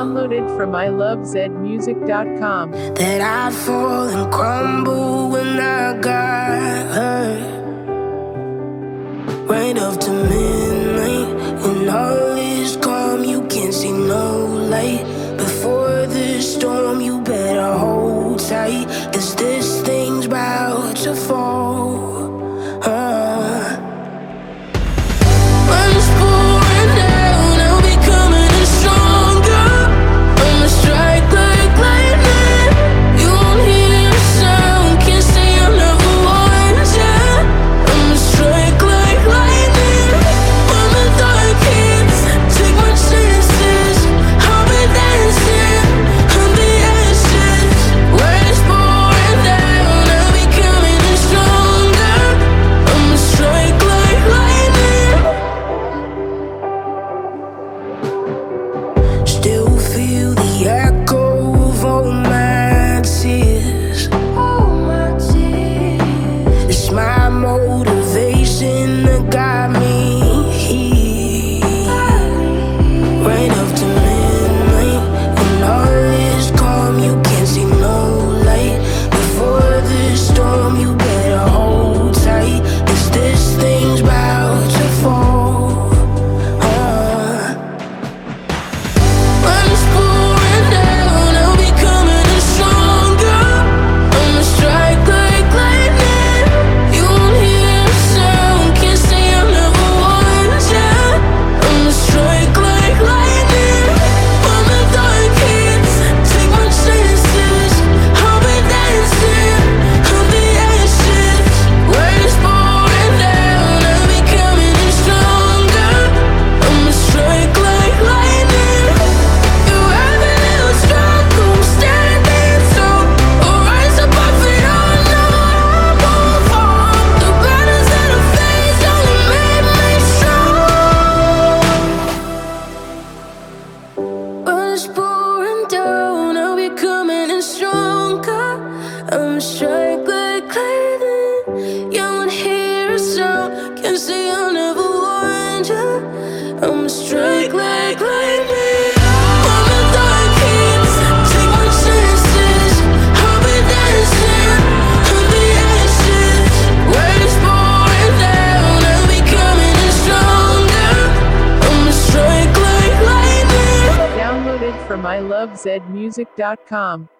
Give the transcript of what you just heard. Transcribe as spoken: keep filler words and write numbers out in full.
Downloaded from I love zed music dot com. That I'd fall and crumble when I got hurt. Right up to midnight, when all is calm, you can't see no light. Before the storm, you better hold tight, 'cause this thing's about to fall. uh. When it's pouring down, I'll be coming in stronger. I'ma strike like lightning. You won't hear a sound, can't say I never warned ya. I'ma strike like lightning. When the dark hits, take my chances. I'll be dancing on the ashes. When it's pouring down, I'll be coming in stronger. I'ma strike like lightning. Still feel the echo of all my tears. All my tears. It's my motivation that got me here. Right up to midnight, when all is calm, you can't see no light. Before the storm, you better hold tight, 'cause this thing's about to fall. uh. When it's pouring down, I'll be coming in stronger. I'ma strike like lightning. You won't hear a sound, can't say I never warned ya. I'ma strike like lightning. When the dark hits, take my chances. I'll be dancing on the ashes. When it's pouring down, I'll be coming in stronger. I'ma strike like lightning. You have a little struggle, standing tall. I'll rise above it all, no, I won't fall. The battles that I face only made me strong. When it's pouring down, I'll be coming in stronger. I'ma strike like lightning. You won't hear a sound, can't say I never warned ya. I'ma strike like lightning. When the dark hits, take my chances. I'll be dancing on the ashes. When it's pouring down, I'll be coming in stronger. I'ma strike like lightning. Downloaded from I love zed music dot com.